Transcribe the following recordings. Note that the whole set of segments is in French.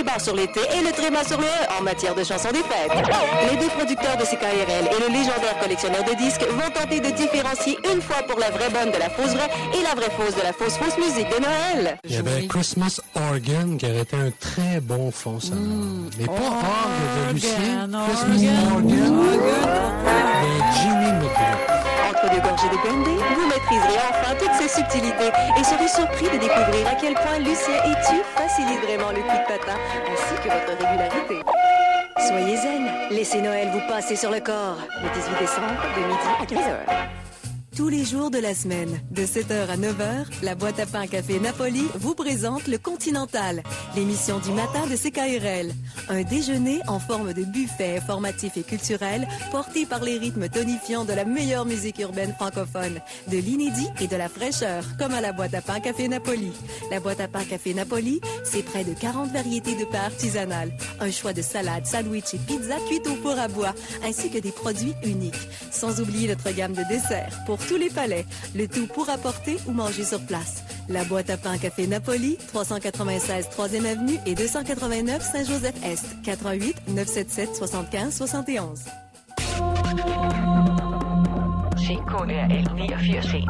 débarque sur l'été et le tréma sur le E en matière de chansons des fêtes. Les deux producteurs de CKRL et le légendaire collectionneur de disques vont tenter de différencier une fois pour la vraie bonne de la fausse vraie et la vraie fausse de la fausse musique de Noël. Il y avait Christmas Organ qui aurait été un très bon fond sonore. Mais pas Orgue de Lucien, Christmas Organ de Jimmy McGraw. Entre deux gorgées de brandy, vous maîtriserez enfin toutes ces subtilités et serez surpris de découvrir à quel point Lucien et Tu facilitent vraiment le coup de patin ainsi que votre régularité. Soyez zen, laissez Noël vous passer sur le corps. Le 18 décembre, de midi à 15h. Tous les jours de la semaine, de 7h à 9h, la boîte à pain Café Napoli vous présente le Continental, l'émission du matin de CKRL. Un déjeuner en forme de buffet informatif et culturel porté par les rythmes tonifiants de la meilleure musique urbaine francophone, de l'inédit et de la fraîcheur, comme à la boîte à pain Café Napoli. La boîte à pain Café Napoli, c'est près de 40 variétés de pain artisanales, un choix de salades, sandwichs et pizzas cuites au four à bois, ainsi que des produits uniques. Sans oublier notre gamme de desserts pour tous les palais, le tout pour apporter ou manger sur place. La boîte à pain Café Napoli, 396 3e Avenue et 289 Saint-Joseph-Est, 88 977 75 71. CKRL 89.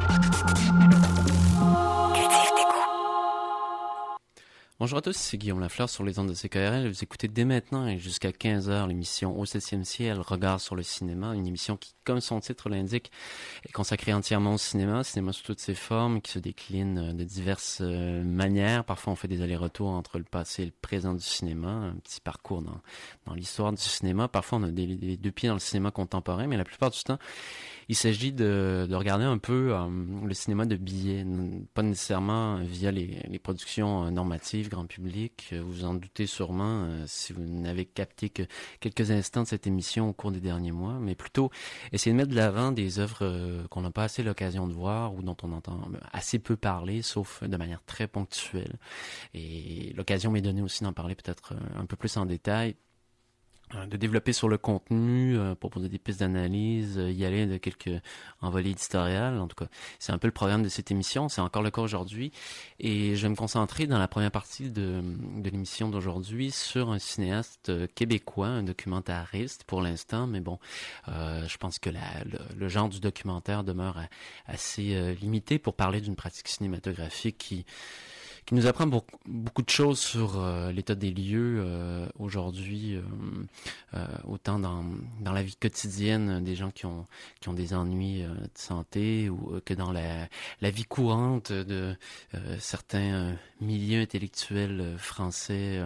Bonjour à tous, c'est Guillaume Lafleur sur les ondes de CKRL. Vous écoutez dès maintenant et jusqu'à 15h l'émission Au 7e ciel, Regard sur le cinéma, une émission qui, comme son titre l'indique, est consacrée entièrement au cinéma sous toutes ses formes, qui se décline de diverses manières. Parfois on fait des allers-retours entre le passé et le présent du cinéma, un petit parcours dans l'histoire du cinéma. Parfois on a les deux pieds dans le cinéma contemporain, mais la plupart du temps, il s'agit de regarder un peu le cinéma de billets, pas nécessairement via les productions normatives, grand public. Vous vous en doutez sûrement si vous n'avez capté que quelques instants de cette émission au cours des derniers mois, mais plutôt essayer de mettre de l'avant des œuvres qu'on n'a pas assez l'occasion de voir ou dont on entend assez peu parler, sauf de manière très ponctuelle. Et l'occasion m'est donnée aussi d'en parler peut-être un peu plus en détail, de développer sur le contenu, proposer des pistes d'analyse, y aller de quelques envolées éditoriales. En tout cas, c'est un peu le programme de cette émission. C'est encore le cas aujourd'hui. Et je vais me concentrer dans la première partie de l'émission d'aujourd'hui sur un cinéaste québécois, un documentariste pour l'instant. Mais bon, je pense que le genre du documentaire demeure assez limité pour parler d'une pratique cinématographique qui nous apprend beaucoup de choses sur l'état des lieux aujourd'hui, autant dans la vie quotidienne des gens qui ont des ennuis de santé ou que dans la vie courante de certains milieux intellectuels français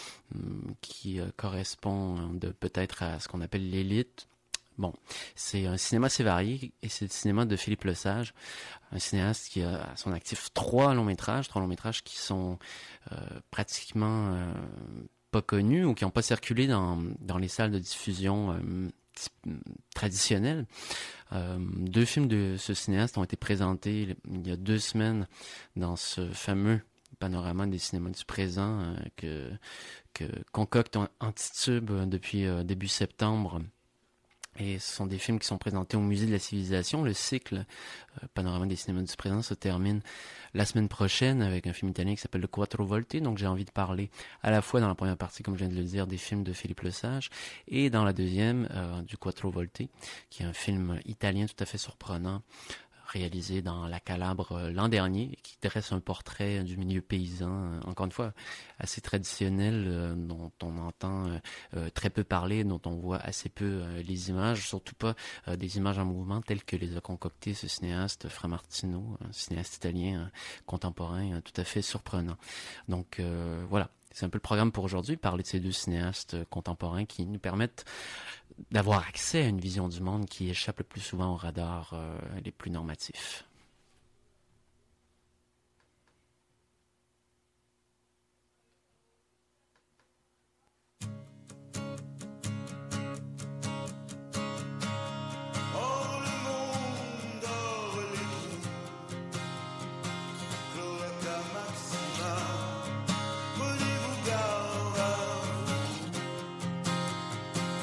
qui correspondent peut-être à ce qu'on appelle l'élite. Bon, c'est un cinéma assez varié et c'est le cinéma de Philippe Lesage, un cinéaste qui a à son actif trois longs métrages qui sont pratiquement pas connus ou qui n'ont pas circulé dans les salles de diffusion traditionnelles. Deux films de ce cinéaste ont été présentés il y a 2 semaines dans ce fameux panorama des cinémas du présent que concocte Antitube depuis début septembre. Et ce sont des films qui sont présentés au Musée de la Civilisation. Le cycle Panorama des cinémas du présent se termine la semaine prochaine avec un film italien qui s'appelle Le Quattro Volte. Donc j'ai envie de parler à la fois dans la première partie, comme je viens de le dire, des films de Philippe Lesage et dans la deuxième du Quattro Volte, qui est un film italien tout à fait surprenant, réalisé dans la Calabre l'an dernier, qui dresse un portrait du milieu paysan, encore une fois assez traditionnel, dont on entend très peu parler, dont on voit assez peu les images, surtout pas des images en mouvement telles que les a concoctées ce cinéaste Fra Martino, un cinéaste italien contemporain tout à fait surprenant. Donc voilà, c'est un peu le programme pour aujourd'hui, parler de ces deux cinéastes contemporains qui nous permettent d'avoir accès à une vision du monde qui échappe le plus souvent aux radars les plus normatifs.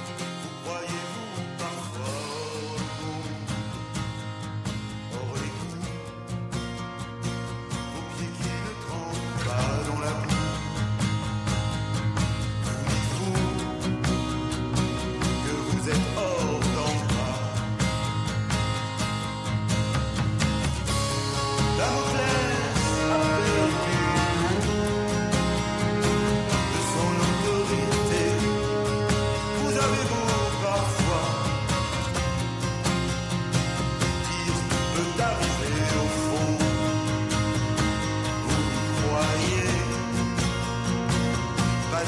Croyez-vous parfois au monde? Or les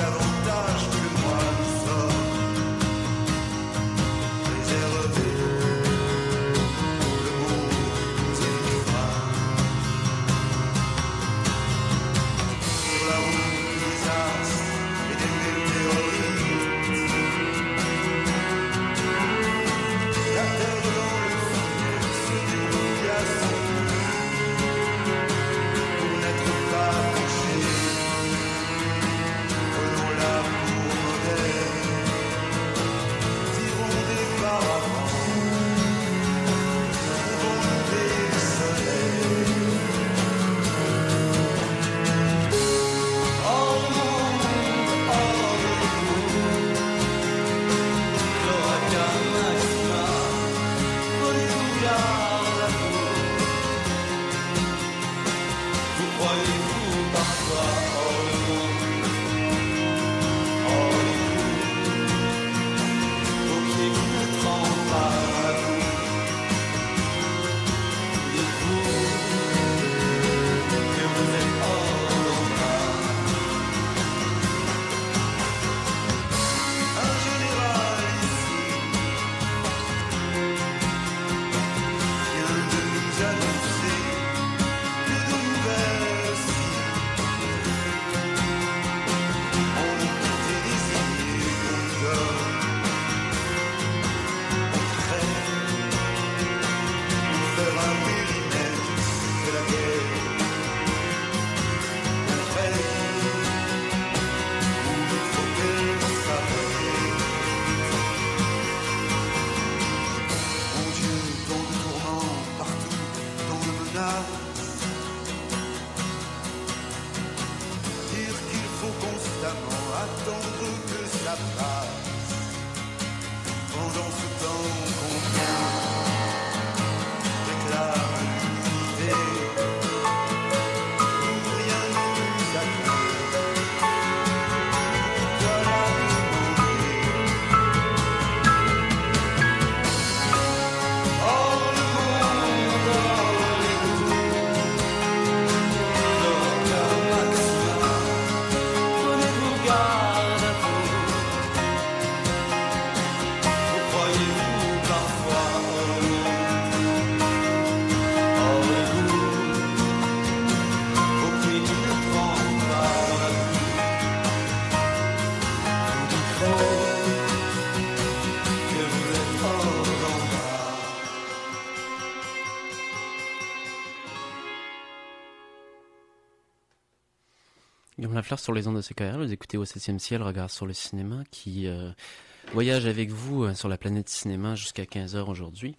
Guillaume Lafleur sur les ondes de CKRL, vous écoutez au 7e ciel, regard sur le cinéma, qui voyage avec vous sur la planète cinéma jusqu'à 15h aujourd'hui.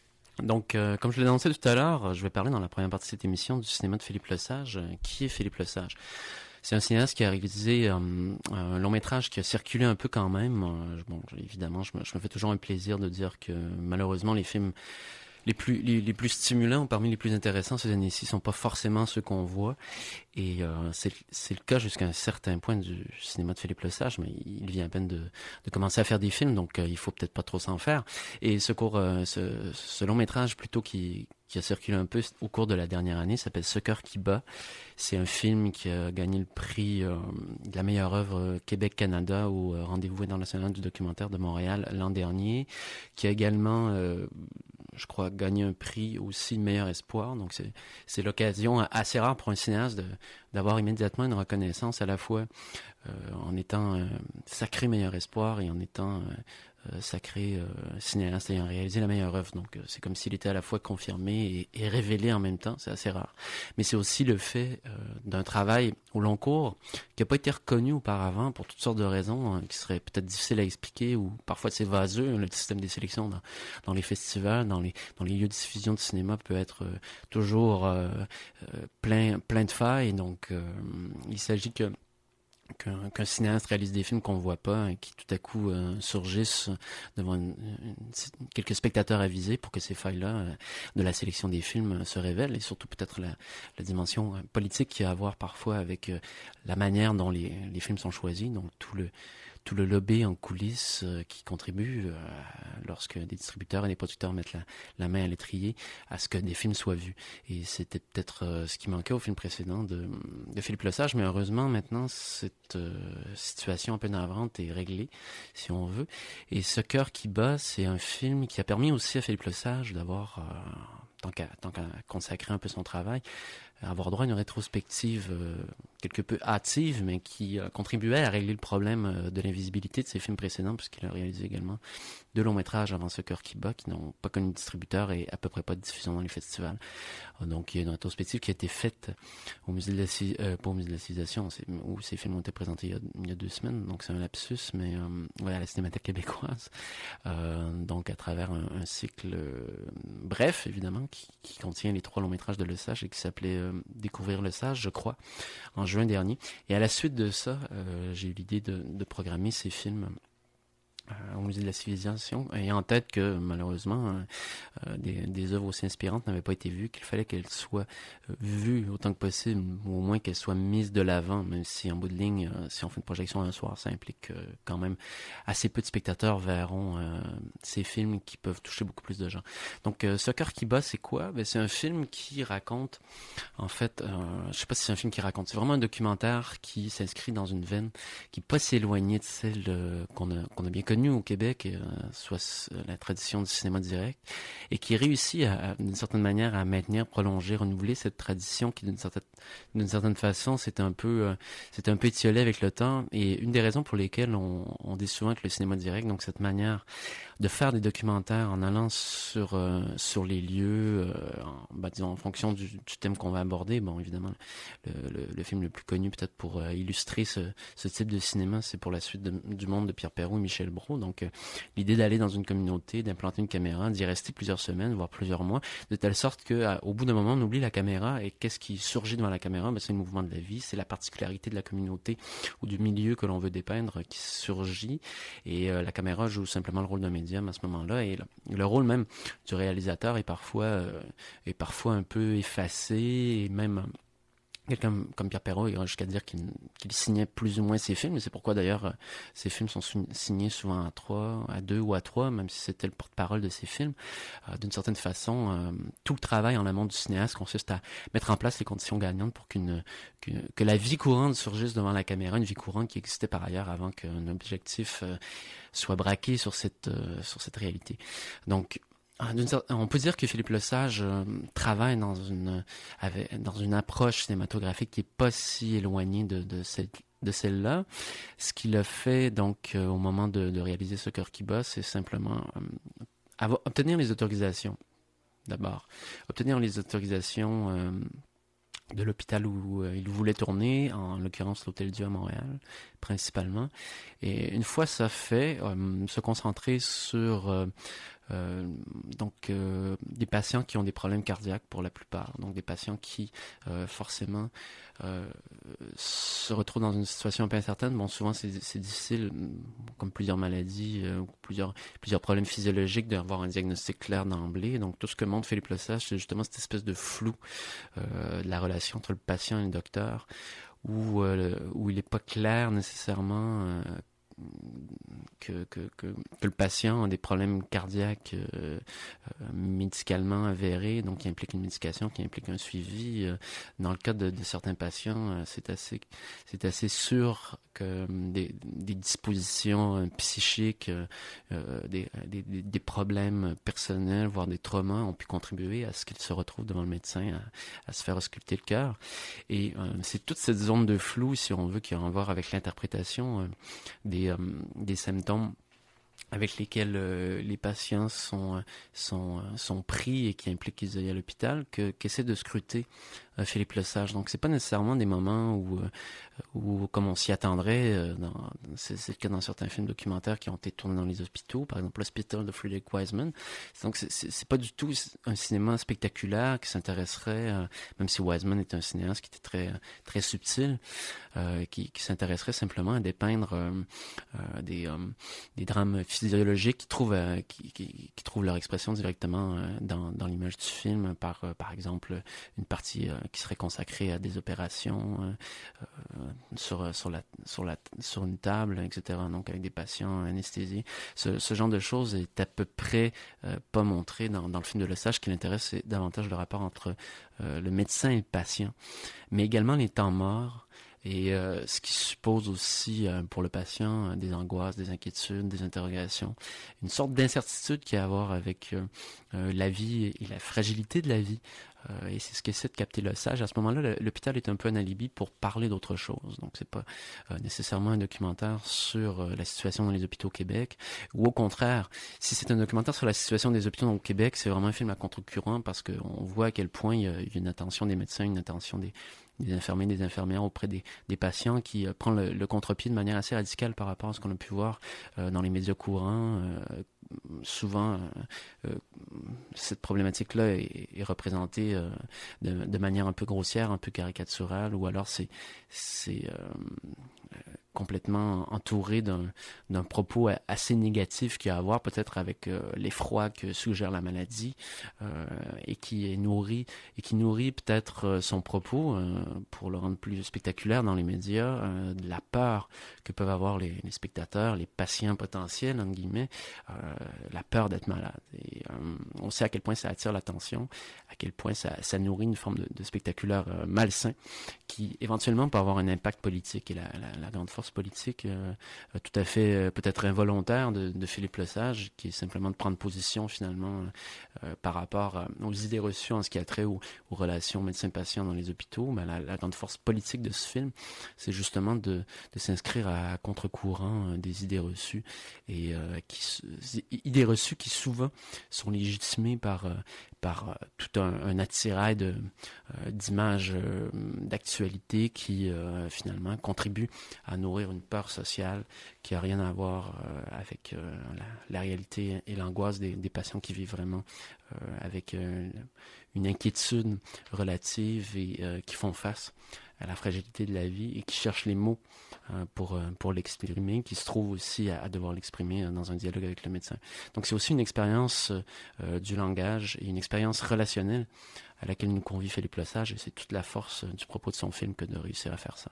Donc, comme je l'ai annoncé tout à l'heure, je vais parler dans la première partie de cette émission du cinéma de Philippe Lesage. Qui est Philippe Lesage? C'est un cinéaste qui a réalisé un long métrage qui a circulé un peu quand même. Bon, évidemment, je me fais toujours un plaisir de dire que malheureusement les films les plus stimulants ou parmi les plus intéressants ces années-ci sont pas forcément ceux qu'on voit. Et c'est le cas jusqu'à un certain point du cinéma de Philippe Lesage, mais il vient à peine de commencer à faire des films, donc il faut peut-être pas trop s'en faire. Et ce long métrage plutôt qui a circulé un peu au cours de la dernière année s'appelle Ce cœur qui bat. C'est un film qui a gagné le prix de la meilleure œuvre Québec-Canada au Rendez-vous international du documentaire de Montréal l'an dernier, qui a également je crois, gagné un prix aussi de meilleur espoir. Donc, c'est l'occasion assez rare pour un cinéaste d'avoir immédiatement une reconnaissance à la fois en étant sacré meilleur espoir et en étant sacré cinéaste ayant réalisé la meilleure œuvre. Donc, c'est comme s'il était à la fois confirmé et révélé en même temps. C'est assez rare. Mais c'est aussi le fait d'un travail au long cours qui n'a pas été reconnu auparavant pour toutes sortes de raisons qui seraient peut-être difficiles à expliquer ou parfois c'est vaseux. Le système des sélections dans les festivals, dans les lieux de diffusion de cinéma peut être toujours plein de failles. Donc, il s'agit qu'un cinéaste réalise des films qu'on ne voit pas et qui tout à coup surgissent devant quelques spectateurs avisés pour que ces failles-là de la sélection des films se révèlent, et surtout peut-être la dimension politique qu'il y a à voir parfois avec la manière dont les films sont choisis, donc tout tout le lobby en coulisses qui contribue lorsque des distributeurs et des producteurs mettent la main à l'étrier à ce que des films soient vus. Et c'était peut-être ce qui manquait au film précédent de Philippe Lesage, mais heureusement maintenant cette situation un peu navrante est réglée, si on veut. Et Ce cœur qui bat, c'est un film qui a permis aussi à Philippe Lesage d'avoir, tant qu'à consacrer un peu son travail, avoir droit à une rétrospective quelque peu hâtive, mais qui contribuait à régler le problème de l'invisibilité de ses films précédents, puisqu'il a réalisé également 2 longs métrages avant Ce cœur qui bat, qui n'ont pas connu de distributeur et à peu près pas de diffusion dans les festivals. Donc il y a une rétrospective qui a été faite au musée de la civilisation, où ces films ont été présentés il y a 2 semaines, donc c'est un lapsus, mais à la Cinémathèque québécoise. Donc à travers un cycle bref, évidemment, qui contient les 3 longs métrages de Lesage et qui s'appelait Découvrir Lesage, je crois, en juin dernier. Et à la suite de ça, j'ai eu l'idée de programmer ces films au musée de la civilisation, et en tête que malheureusement des œuvres aussi inspirantes n'avaient pas été vues, qu'il fallait qu'elles soient vues autant que possible, ou au moins qu'elles soient mises de l'avant, même si en bout de ligne, si on fait une projection un soir, ça implique que quand même assez peu de spectateurs verront ces films qui peuvent toucher beaucoup plus de gens. Donc Ce cœur qui bat, c'est quoi? C'est un film qui raconte, en fait, je sais pas si c'est un film qui raconte, c'est vraiment un documentaire qui s'inscrit dans une veine qui n'est pas si éloignée de celle qu'on a bien connue au Québec, soit la tradition du cinéma direct, et qui réussit d'une certaine manière à maintenir, prolonger, renouveler cette tradition qui d'une certaine façon s'est un peu étiolée avec le temps. Et une des raisons pour lesquelles on dit souvent que le cinéma direct, donc cette manière de faire des documentaires en allant sur les lieux, disons en fonction du thème qu'on va aborder. Bon, évidemment, le film le plus connu peut-être pour illustrer ce type de cinéma, c'est Pour la suite du monde de Pierre Perrault et Michel Brault. Donc, l'idée d'aller dans une communauté, d'implanter une caméra, d'y rester plusieurs semaines, voire plusieurs mois, de telle sorte qu'au bout d'un moment, on oublie la caméra, et qu'est-ce qui surgit devant la caméra? C'est le mouvement de la vie, c'est la particularité de la communauté ou du milieu que l'on veut dépeindre qui surgit, et la caméra joue simplement le rôle d'un médium à ce moment-là, et le rôle même du réalisateur est parfois un peu effacé, et même quelqu'un comme Pierre Perrault ira jusqu'à dire qu'il signait plus ou moins ses films, et c'est pourquoi d'ailleurs ces films sont signés souvent à 2 ou à 3, même si c'était le porte-parole de ces films. D'une certaine façon, tout le travail en amont du cinéaste consiste à mettre en place les conditions gagnantes pour que la vie courante surgisse devant la caméra, une vie courante qui existait par ailleurs avant qu'un objectif soit braqué sur cette réalité. Donc, on peut dire que Philippe Lesage travaille dans une approche cinématographique qui est pas si éloignée de celle-là. Ce qu'il a fait donc au moment de réaliser Ce cœur qui bat, c'est simplement obtenir les autorisations. D'abord, obtenir les autorisations de l'hôpital où il voulait tourner, en l'occurrence l'Hôtel Dieu à Montréal, principalement. Et une fois ça fait, se concentrer sur des patients qui ont des problèmes cardiaques pour la plupart, donc des patients qui forcément se retrouvent dans une situation un peu incertaine. Bon, souvent c'est difficile, comme plusieurs maladies ou plusieurs problèmes physiologiques, d'avoir un diagnostic clair d'emblée. Donc tout ce que montre Philippe Lesage, c'est justement cette espèce de flou de la relation entre le patient et le docteur, où il n'est pas clair nécessairement que le patient a des problèmes cardiaques médicalement avérés, donc qui implique une médication, qui implique un suivi. Dans le cas de certains patients, c'est assez sûr que des dispositions psychiques, des problèmes personnels, voire des traumas ont pu contribuer à ce qu'il se retrouve devant le médecin à se faire ausculter le cœur. Et c'est toute cette zone de flou, si on veut, qui a à voir avec l'interprétation des symptômes avec lesquels les patients sont pris et qui impliquent qu'ils aillent à l'hôpital, qu'essaie de scruter Philippe Lesage. Donc c'est pas nécessairement des moments où comme on s'y attendrait, c'est le cas dans certains films documentaires qui ont été tournés dans les hôpitaux, par exemple l'Hospital de Frederick Wiseman. Donc c'est pas du tout un cinéma spectaculaire qui s'intéresserait, même si Wiseman est un cinéaste qui était très très subtil, qui s'intéresserait simplement à dépeindre des drames physiologiques idéologiques qui trouvent leur expression directement dans l'image du film, par exemple une partie qui serait consacrée à des opérations sur une table, etc. Donc avec des patients anesthésiés. Ce genre de choses est à peu près pas montré dans le film de Lesage. Ce qui l'intéresse, c'est davantage le rapport entre le médecin et le patient, mais également les temps morts. Et ce qui suppose aussi pour le patient des angoisses, des inquiétudes, des interrogations, une sorte d'incertitude qui a à voir avec la vie et la fragilité de la vie. Et c'est ce qu'essaie de capter Lesage. À ce moment-là, l'hôpital est un peu un alibi pour parler d'autre chose. Donc c'est pas nécessairement un documentaire sur la situation dans les hôpitaux au Québec, ou au contraire, si c'est un documentaire sur la situation des hôpitaux au Québec, c'est vraiment un film à contre-courant parce qu'on voit à quel point il y a une attention des médecins, une attention des infirmiers, des infirmières auprès des patients qui prend le contre-pied de manière assez radicale par rapport à ce qu'on a pu voir dans les médias courants. Souvent, cette problématique-là est représentée de manière un peu grossière, un peu caricaturale, ou alors c'est complètement entouré d'un propos assez négatif qu'il y a à voir peut-être avec l'effroi que suggère la maladie et qui nourrit peut-être son propos pour le rendre plus spectaculaire dans les médias, de la peur que peuvent avoir les spectateurs, les patients potentiels, entre guillemets, la peur d'être malade. Et on sait à quel point ça attire l'attention, à quel point ça nourrit une forme de spectaculaire malsain qui éventuellement peut avoir un impact politique. Et la grande force politique tout à fait peut-être involontaire de Philippe Lesage, qui est simplement de prendre position finalement par rapport aux idées reçues en ce qui a trait aux relations médecins-patients dans les hôpitaux. Ben, la grande force politique de ce film, c'est justement de s'inscrire à contre-courant des idées reçues, et idées reçues qui souvent sont légitimées par tout un attirail d'images d'actualité qui finalement contribuent à nourrir une peur sociale qui n'a rien à voir avec la réalité et l'angoisse des patients qui vivent vraiment avec une inquiétude relative et qui font face à la fragilité de la vie et qui cherchent les mots pour l'exprimer, qui se trouvent aussi à devoir l'exprimer dans un dialogue avec le médecin. Donc c'est aussi une expérience du langage et une expérience relationnelle à laquelle nous convie Philippe Lesage, et c'est toute la force du propos de son film que de réussir à faire ça.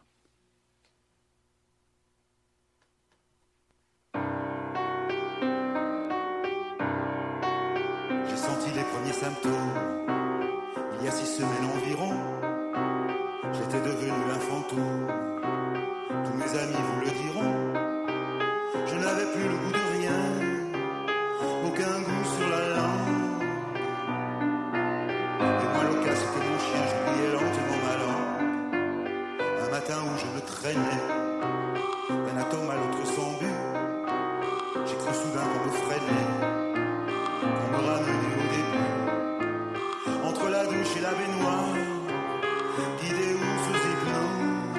J'ai senti les premiers symptômes il y a 6 semaines environ. J'étais devenu un fantôme, tous mes amis vous le diront. Je n'avais plus le goût de rien, aucun goût sur la langue. Et moi l'occasion que mon chien, j'oubliais lentement ma langue. Un matin où je me traînais d'un atome à l'autre sans but, j'ai cru soudain qu'on me freinait, qu'on me ramenait au début. Entre la douche et la baignoire, guidé où sous hypnose,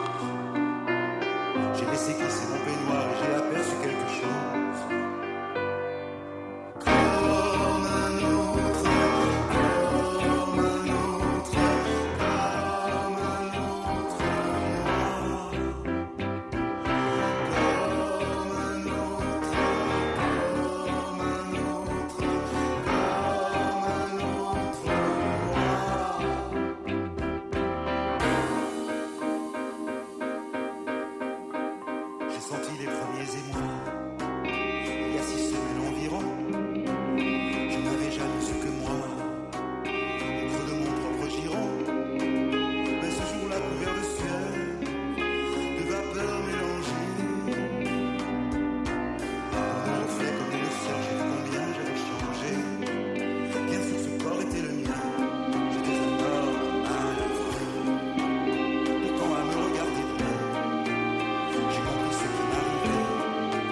j'ai laissé glisser mon peignoir et j'ai aperçu quelque chose. Comme un autre, comme un autre, comme un autre moi. Comme un autre, comme un autre, comme un autre moi. J'ai senti les premiers émois il y a 6 semaines environ. Je n'avais jamais su que moi, au creux de mon propre giron. Mais ce jour-là, couvert de sueur, de vapeur mélangée, mon reflet comme le ciel, j'ai vu combien j'avais changé. Bien sûr, ce corps était le mien, j'étais un homme à la vraie. Pourtant, à me regarder bien, j'ai compris ce qui m'arrivait.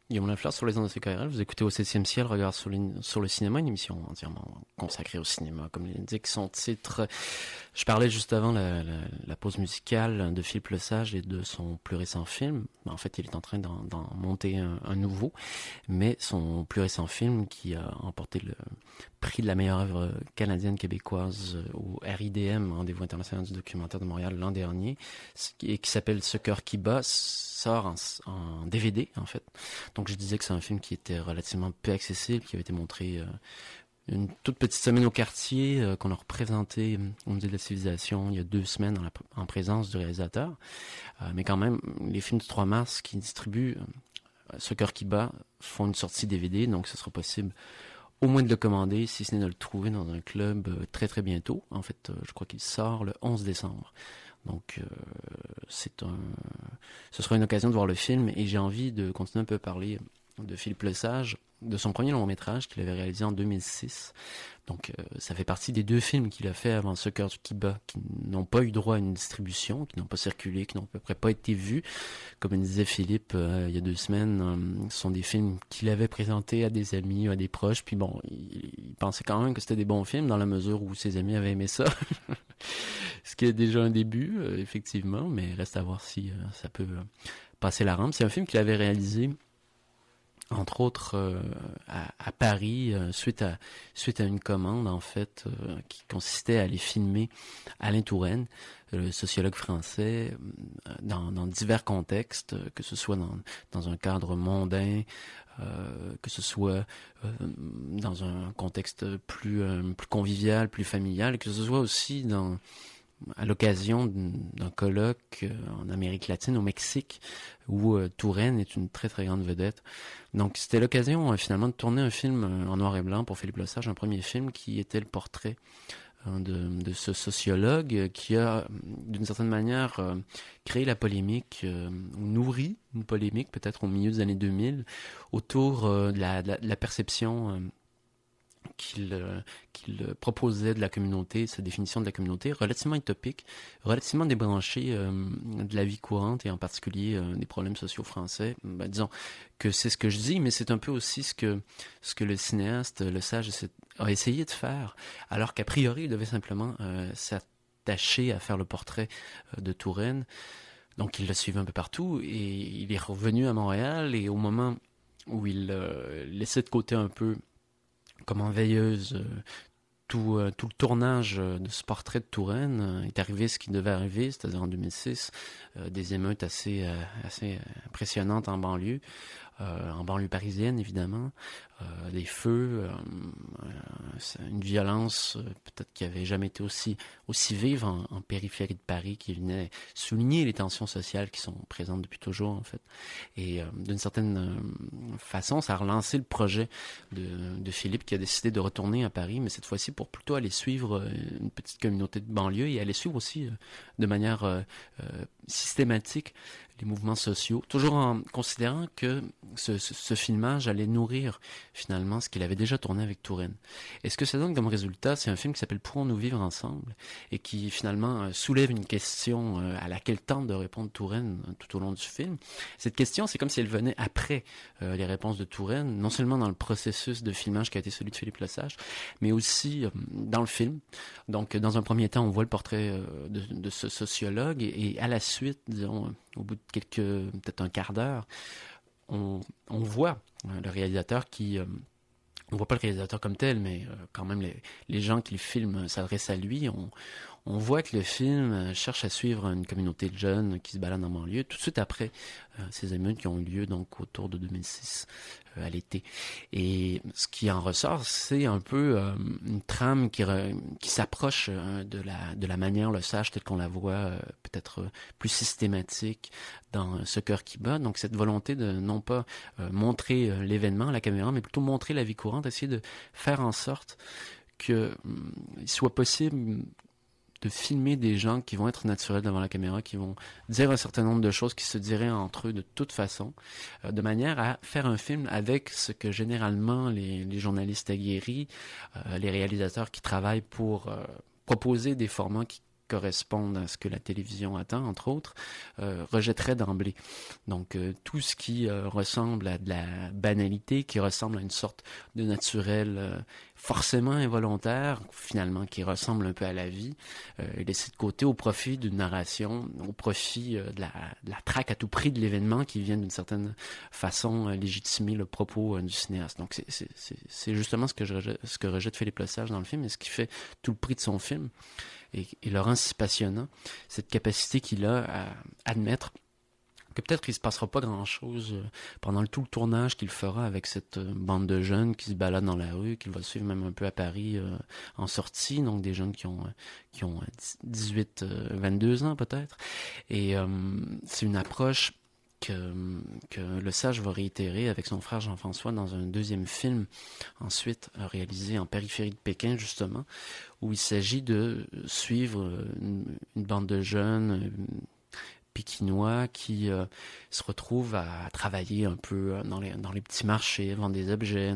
Guillaume Lafleur sur les ondes de CKRL. Vous écoutez au 7e ciel, Regard sur le cinéma, une émission entièrement consacrée au cinéma, comme l'indique son titre. Je parlais juste avant la pause musicale de Philippe Lesage et de son plus récent film. En fait, il est en train d'en monter un nouveau, mais son plus récent film qui a emporté le prix de la meilleure œuvre canadienne-québécoise au RIDM, Rendez-vous international du documentaire de Montréal, l'an dernier, et qui s'appelle Ce cœur qui bat, sort en DVD, en fait. Donc, je disais que c'est un film qui était relativement peu accessible, qui avait été montré une toute petite semaine au quartier, qu'on a représenté au Musée de la Civilisation il y a 2 semaines en présence du réalisateur. Mais quand même, les films du 3 mars qui distribuent Ce cœur qui bat font une sortie DVD, donc ce sera possible au moins de le commander, si ce n'est de le trouver dans un club très très bientôt. En fait, je crois qu'il sort le 11 décembre. Donc, ce sera une occasion de voir le film, et j'ai envie de continuer un peu à parler de Philippe Lesage, de son premier long-métrage qu'il avait réalisé en 2006. Donc, ça fait partie des 2 films qu'il a fait avant Ce cœur qui bat, qui n'ont pas eu droit à une distribution, qui n'ont pas circulé, qui n'ont à peu près pas été vus. Comme il disait Philippe il y a 2 semaines, ce sont des films qu'il avait présentés à des amis, à des proches, puis bon, il pensait quand même que c'était des bons films dans la mesure où ses amis avaient aimé ça. Ce qui est déjà un début, effectivement, mais reste à voir si ça peut passer la rampe. C'est un film qu'il avait réalisé entre autres à Paris, suite à une commande, en fait, qui consistait à aller filmer Alain Touraine, le sociologue français, dans divers contextes, que ce soit dans un cadre mondain, que ce soit dans un contexte plus convivial, plus familial, que ce soit aussi à l'occasion d'un colloque en Amérique latine, au Mexique, où Touraine est une très très grande vedette. Donc c'était l'occasion finalement de tourner un film en noir et blanc pour Philippe Lesage, un premier film qui était le portrait de ce sociologue qui a d'une certaine manière créé la polémique, nourri une polémique peut-être au milieu des années 2000 autour de la perception qu'il proposait de la communauté, sa définition de la communauté, relativement utopique, relativement débranchée de la vie courante et en particulier des problèmes sociaux français. Disons que c'est ce que je dis, mais c'est un peu aussi ce que le cinéaste Lesage a essayé de faire, alors qu'a priori il devait simplement s'attacher à faire le portrait de Touraine. Donc il l'a suivi un peu partout et il est revenu à Montréal, et au moment où il laissait de côté un peu comme en veilleuse tout le tournage de ce portrait de Touraine, est arrivé ce qui devait arriver, c'est-à-dire en 2006, des émeutes assez impressionnantes en banlieue parisienne évidemment, des feux, une violence peut-être qui avait jamais été aussi vive en périphérie de Paris, qui venait souligner les tensions sociales qui sont présentes depuis toujours en fait. Et d'une certaine façon, ça a relancé le projet de Philippe, qui a décidé de retourner à Paris, mais cette fois-ci pour plutôt aller suivre une petite communauté de banlieue et aller suivre aussi de manière systématique les mouvements sociaux, toujours en considérant que ce filmage allait nourrir finalement ce qu'il avait déjà tourné avec Touraine. Et ce que ça donne comme résultat, c'est un film qui s'appelle Pourrons-nous vivre ensemble, et qui finalement soulève une question à laquelle tente de répondre Touraine tout au long du film. Cette question, c'est comme si elle venait après les réponses de Touraine, non seulement dans le processus de filmage qui a été celui de Philippe Lesage, mais aussi dans le film. Donc, dans un premier temps, on voit le portrait de ce sociologue, et à la suite, disons, au bout de peut-être un quart d'heure, on voit le réalisateur on voit pas le réalisateur comme tel, mais quand même les gens qui le filment s'adressent à lui. On voit que le film cherche à suivre une communauté de jeunes qui se baladent en banlieue tout de suite après ces émeutes qui ont eu lieu donc autour de 2006 à l'été. Et ce qui en ressort, c'est un peu une trame qui s'approche de la manière Lesage telle qu'on la voit peut-être plus systématique dans Ce cœur qui bat. Donc cette volonté de non pas montrer l'événement à la caméra, mais plutôt montrer la vie courante, essayer de faire en sorte qu'il soit possible de filmer des gens qui vont être naturels devant la caméra, qui vont dire un certain nombre de choses qui se diraient entre eux de toute façon, de manière à faire un film avec ce que généralement les journalistes aguerris, les réalisateurs qui travaillent pour proposer des formats qui correspondent à ce que la télévision attend, entre autres, rejetterait d'emblée. Donc, tout ce qui ressemble à de la banalité, qui ressemble à une sorte de naturel forcément involontaire, finalement, qui ressemble un peu à la vie, est laissé de côté au profit d'une narration, au profit de la traque à tout prix de l'événement qui vient d'une certaine façon légitimer le propos du cinéaste. Donc, c'est justement ce que rejette Philippe Lesage dans le film et ce qui fait tout le prix de son film et le rend si passionnant, cette capacité qu'il a à admettre que peut-être qu'il ne se passera pas grand-chose pendant tout le tournage qu'il fera avec cette bande de jeunes qui se baladent dans la rue, qu'il va suivre même un peu à Paris en sortie, donc des jeunes qui ont 18, 22 ans peut-être. Et c'est une approche que Lesage va réitérer avec son frère Jean-François dans un deuxième film, ensuite réalisé en périphérie de Pékin, justement, où il s'agit de suivre une bande de jeunes pékinois qui se retrouvent à travailler un peu dans les petits marchés, vendre des objets,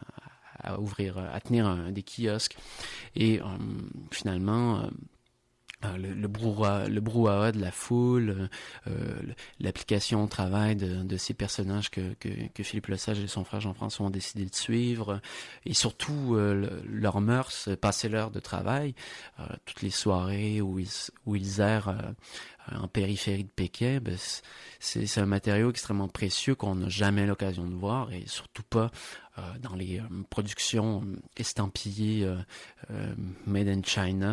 à tenir des kiosques. Et finalement... le brouhaha de la foule, l'application au travail de ces personnages que Philippe Lesage et son frère Jean-François ont décidé de suivre, et surtout leurs mœurs, passer l'heure de travail, toutes les soirées où ils errent en périphérie de Pékin, c'est un matériau extrêmement précieux qu'on n'a jamais l'occasion de voir, et surtout pas dans les productions estampillées Made in China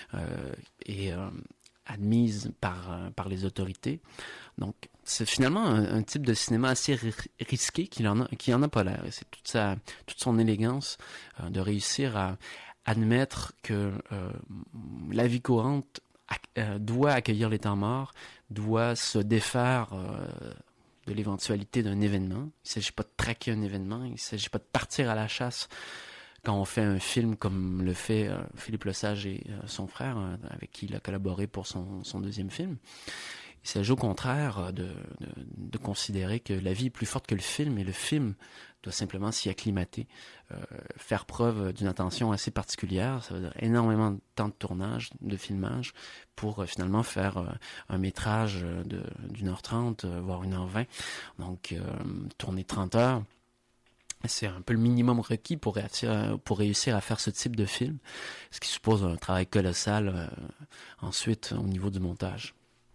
et admises par les autorités. Donc, c'est finalement un type de cinéma assez risqué qui en a pas l'air. Et c'est toute son élégance de réussir à admettre que la vie courante doit accueillir les temps morts, doit se défaire de l'éventualité d'un événement. Il ne s'agit pas de traquer un événement, il ne s'agit pas de partir à la chasse quand on fait un film comme le fait Philippe Lesage et son frère, avec qui il a collaboré pour son deuxième film. Il s'agit au contraire de considérer que la vie est plus forte que le film, et le film doit simplement s'y acclimater, faire preuve d'une attention assez particulière. Ça veut dire énormément de temps de tournage, de filmage, pour finalement faire un métrage d'1h30, voire 1h20. Donc, tourner 30 heures, c'est un peu le minimum requis pour réussir à faire ce type de film, ce qui suppose un travail colossal ensuite au niveau du montage.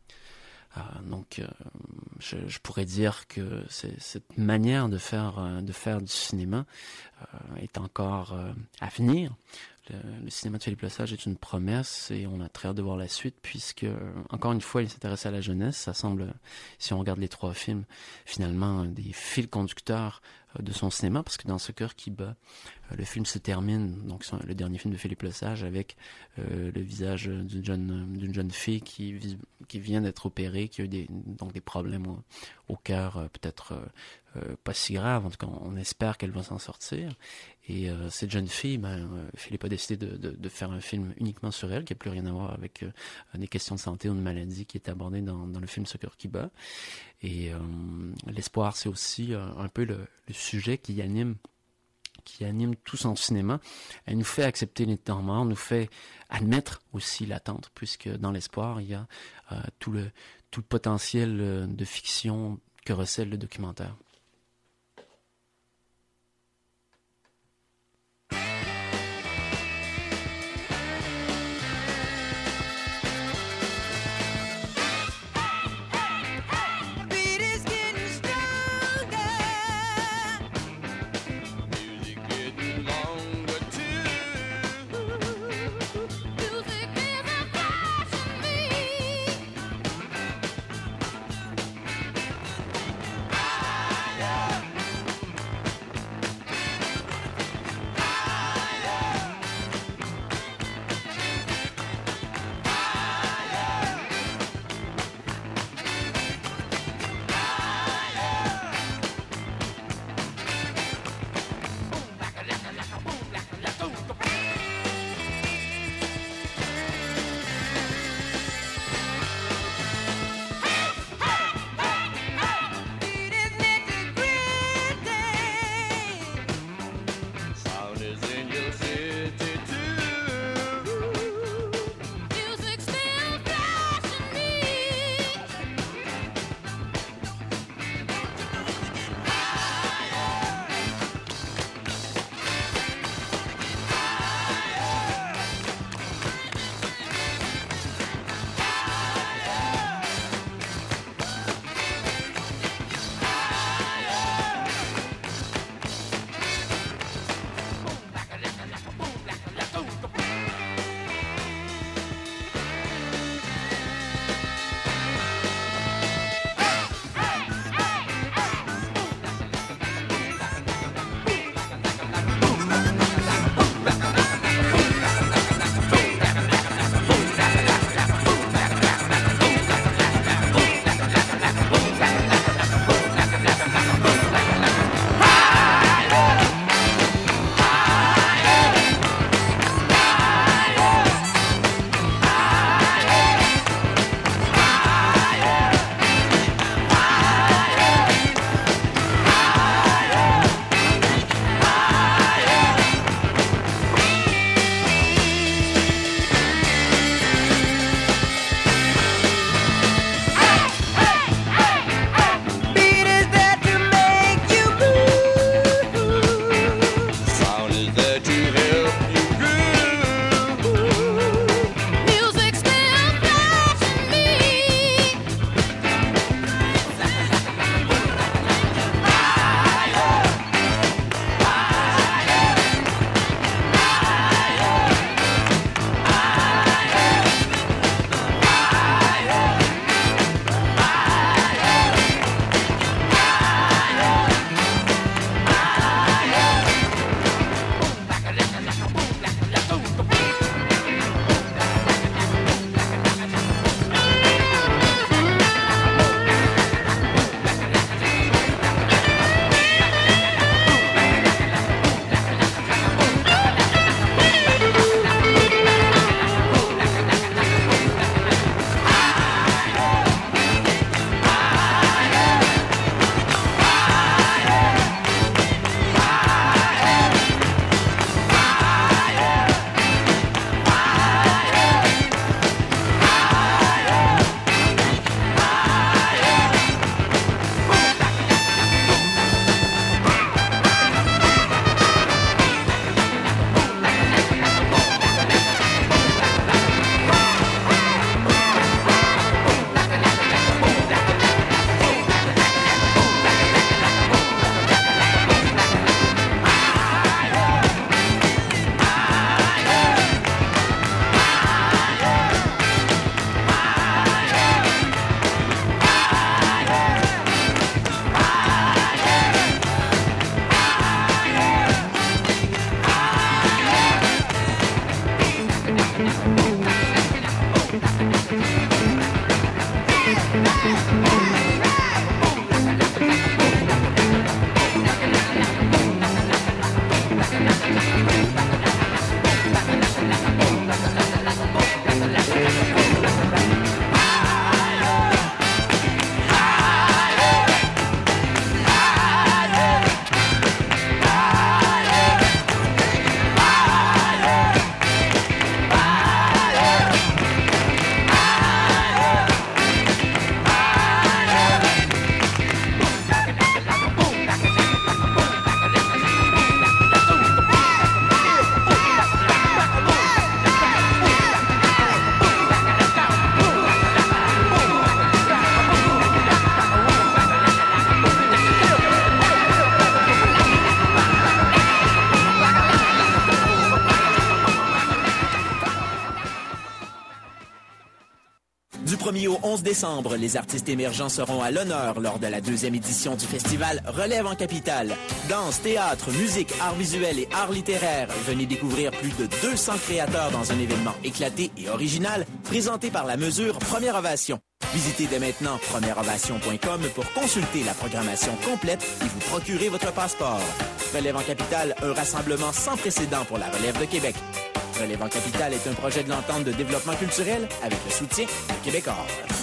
Donc, je pourrais dire que cette manière de faire du cinéma est encore à venir. Le cinéma de Philippe Lesage est une promesse et on a très hâte de voir la suite, puisque, encore une fois, il s'intéresse à la jeunesse. Ça semble, si on regarde les trois films, finalement, des fils conducteurs de son cinéma, parce que dans Ce cœur qui bat, le film se termine, donc le dernier film de Philippe Lesage, avec le visage d'une jeune fille qui vient d'être opérée, qui a eu des problèmes au cœur, peut-être pas si graves. En tout cas, on espère qu'elle va s'en sortir. Et cette jeune fille, Philippe a décidé de faire un film uniquement sur elle, qui n'a plus rien à voir avec des questions de santé ou de maladie qui est abordée dans le film Ce cœur qui bat. Et l'espoir, c'est aussi un peu le sujet qui anime tout son cinéma. Elle nous fait accepter les temps morts, nous fait admettre aussi l'attente, puisque dans l'espoir, il y a tout le potentiel de fiction que recèle le documentaire. Sound is in your city too. Music still Au 11 décembre, les artistes émergents seront à l'honneur lors de la 2e édition du festival Relève en Capitale. Danse, théâtre, musique, arts visuels et arts littéraires. Venez découvrir plus de 200 créateurs dans un événement éclaté et original présenté par la mesure Première Ovation. Visitez dès maintenant premièreovation.com pour consulter la programmation complète et vous procurer votre passeport. Relève en Capitale, un rassemblement sans précédent pour la relève de Québec. Relève en Capitale est un projet de l'entente de développement culturel avec le soutien de Québecor.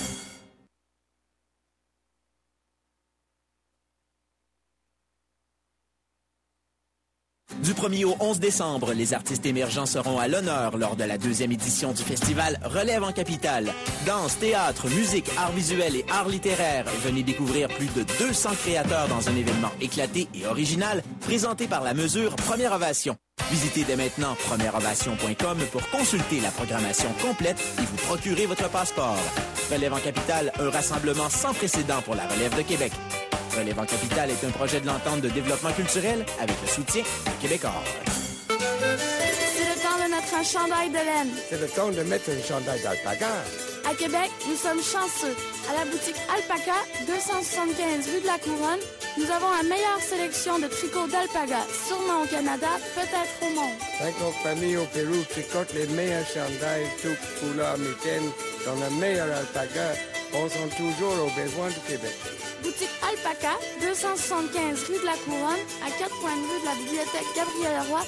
Du 1er au 11 décembre, les artistes émergents seront à l'honneur lors de la 2e édition du festival Relève en Capitale. Danse, théâtre, musique, arts visuels et arts littéraires. Venez découvrir plus de 200 créateurs dans un événement éclaté et original présenté par la mesure Première Ovation. Visitez dès maintenant premièreovation.com pour consulter la programmation complète et vous procurer votre passeport. Relève en Capitale, un rassemblement sans précédent pour la relève de Québec. Relève en Capitale est un projet de l'entente de développement culturel avec le soutien de Québecor. C'est le temps de mettre un chandail de laine. C'est le temps de mettre un chandail d'alpaga. À Québec, nous sommes chanceux. À la boutique Alpaca, 275 rue de la Couronne, nous avons la meilleure sélection de tricots d'alpaga, sûrement au Canada, peut-être au monde. 50 familles au Pérou tricotent les meilleurs chandails, toutes couleurs mitaines, dans le meilleur alpaga, pensant toujours aux besoins du Québec. Boutique Alpaca, 275 rue de la Couronne, à 4 coins de rue de la bibliothèque Gabriel-Roy,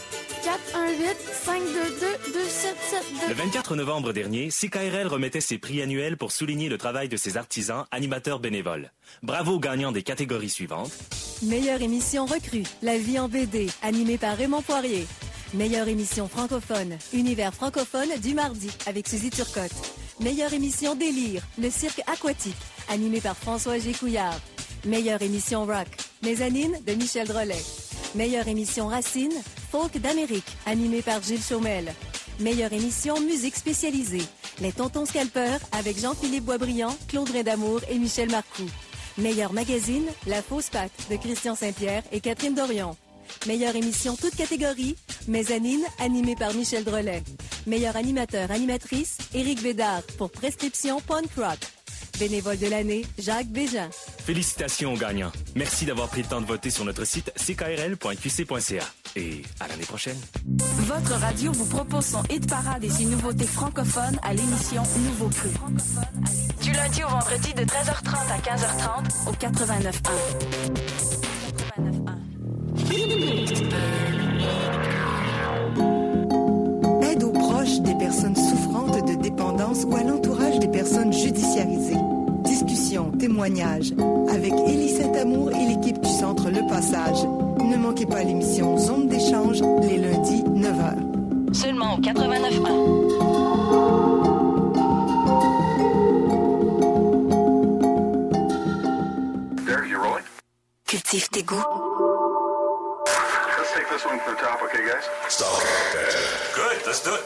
418-522-2772. Le 24 novembre dernier, CKRL remettait ses prix annuels pour souligner le travail de ses artisans, animateurs bénévoles. Bravo aux gagnants des catégories suivantes. Meilleure émission recrue, La vie en BD, animée par Raymond Poirier. Meilleure émission francophone, Univers francophone du mardi, avec Suzy Turcotte. Meilleure émission délire, Le cirque aquatique, animé par François Gécouillard. Meilleure émission rock, Mezzanine de Michel Drolet. Meilleure émission racine, Folk d'Amérique, animé par Gilles Chaumel. Meilleure émission musique spécialisée, Les Tontons Scalpeurs avec Jean-Philippe Boisbriand, Claude Brindamour et Michel Marcoux. Meilleur magazine, La Fausse Patte de Christian Saint-Pierre et Catherine Dorion. Meilleure émission toute catégorie, Mezzanine, animée par Michel Drolet. Meilleur animateur-animatrice, Éric Bédard pour Prescription Punk Rock. Bénévole de l'année, Jacques Bégin. Félicitations aux gagnants. Merci d'avoir pris le temps de voter sur notre site ckrl.qc.ca. Et à l'année prochaine. Votre radio vous propose son hit parade et ses nouveautés francophones à l'émission Nouveau Cru. Du lundi au vendredi de 13h30 à 15h30 au 89.1. Aide aux proches des personnes souffrantes de dépendance ou à l'entourage des personnes judiciarisées. Discussions, témoignages avec Élie Saint-Amour et l'équipe du Centre Le Passage. Ne manquez pas l'émission Zone d'échange les lundis 9h. Seulement au 89.1. There, you rolling? Cultive tes goûts. Let's take this one from the top, okay, guys? Stop. Good, let's do it.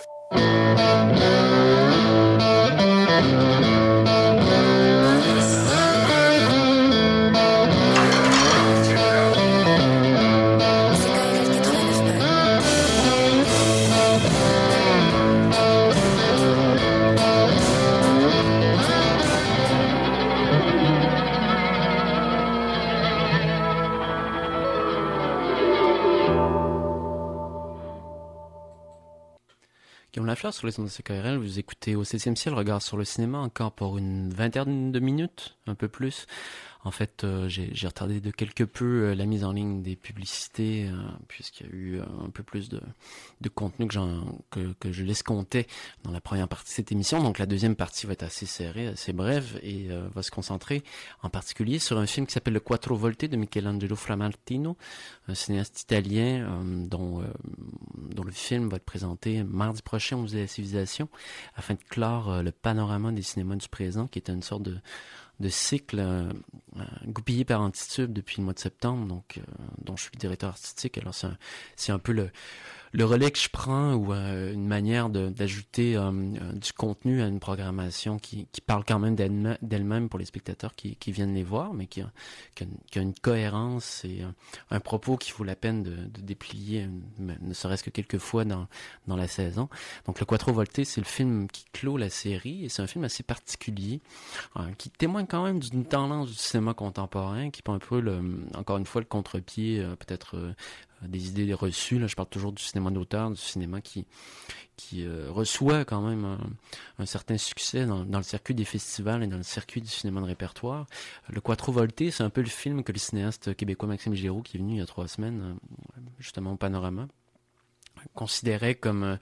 Guillaume Lafleur sur les ondes de CKRL, vous écoutez au 7e ciel, regard sur le cinéma, encore pour une vingtaine de minutes, un peu plus. En fait, j'ai retardé de quelque peu la mise en ligne des publicités, puisqu'il y a eu un peu plus de contenu que je l'escomptais dans la première partie de cette émission. Donc la deuxième partie va être assez serrée, assez brève, et va se concentrer en particulier sur un film qui s'appelle Le Quattro Volte de Michelangelo Framartino, un cinéaste italien dont le film va être présenté mardi prochain au Musée de la Civilisation, afin de clore le panorama des cinémas du présent, qui est une sorte de cycle goupillé par Antitube depuis le mois de septembre, donc dont je suis le directeur artistique. Alors c'est un peu le relais que je prends, ou une manière d'ajouter du contenu à une programmation qui parle quand même d'elle-même pour les spectateurs qui viennent les voir, mais qui a une cohérence et un propos qui vaut la peine de déplier, ne serait-ce que quelques fois dans la saison. Donc le Quattro Volte, c'est le film qui clôt la série, et c'est un film assez particulier, qui témoigne quand même d'une tendance du cinéma contemporain, qui prend un peu, encore une fois, le contre-pied, peut-être des idées reçues. Là, je parle toujours du cinéma d'auteur, du cinéma qui reçoit quand même un certain succès dans le circuit des festivals et dans le circuit du cinéma de répertoire. Le Quattro Volte, c'est un peu le film que le cinéaste québécois Maxime Giroux, qui est venu il y a 3 semaines, justement au Panorama, considérait comme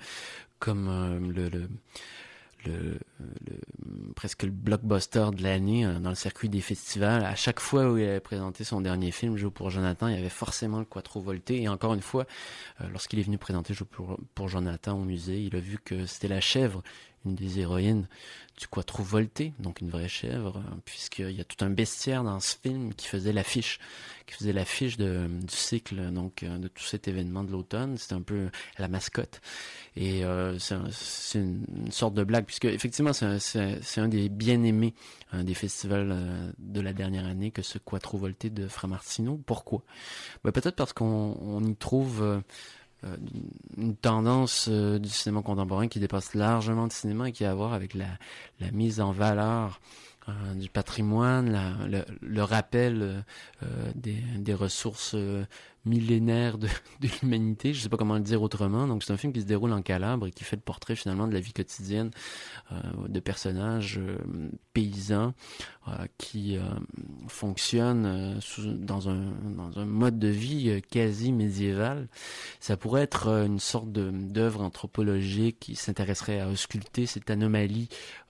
presque le blockbuster de l'année dans le circuit des festivals. À chaque fois où il avait présenté son dernier film, Joue pour Jonathan, il y avait forcément le Quattro Volte. Et encore une fois, lorsqu'il est venu présenter Joue pour Jonathan au musée, il a vu que c'était la chèvre, une des héroïnes du Quattro Volte, donc une vraie chèvre, puisqu'il y a tout un bestiaire dans ce film qui faisait l'affiche du cycle, donc de tout cet événement de l'automne. C'était un peu la mascotte, et c'est une sorte de blague, puisque effectivement c'est un des bien-aimés des festivals de la dernière année, que ce Quattro Volte de Framartino. Pourquoi? Peut-être parce qu'on y trouve une tendance du cinéma contemporain qui dépasse largement le cinéma, et qui a à voir avec la mise en valeur du patrimoine, le rappel des ressources millénaires de l'humanité, je sais pas comment le dire autrement. Donc c'est un film qui se déroule en Calabre et qui fait le portrait finalement de la vie quotidienne de personnages paysans qui fonctionnent dans un mode de vie quasi médiéval. Ça pourrait être une sorte d'œuvre anthropologique qui s'intéresserait à ausculter cette anomalie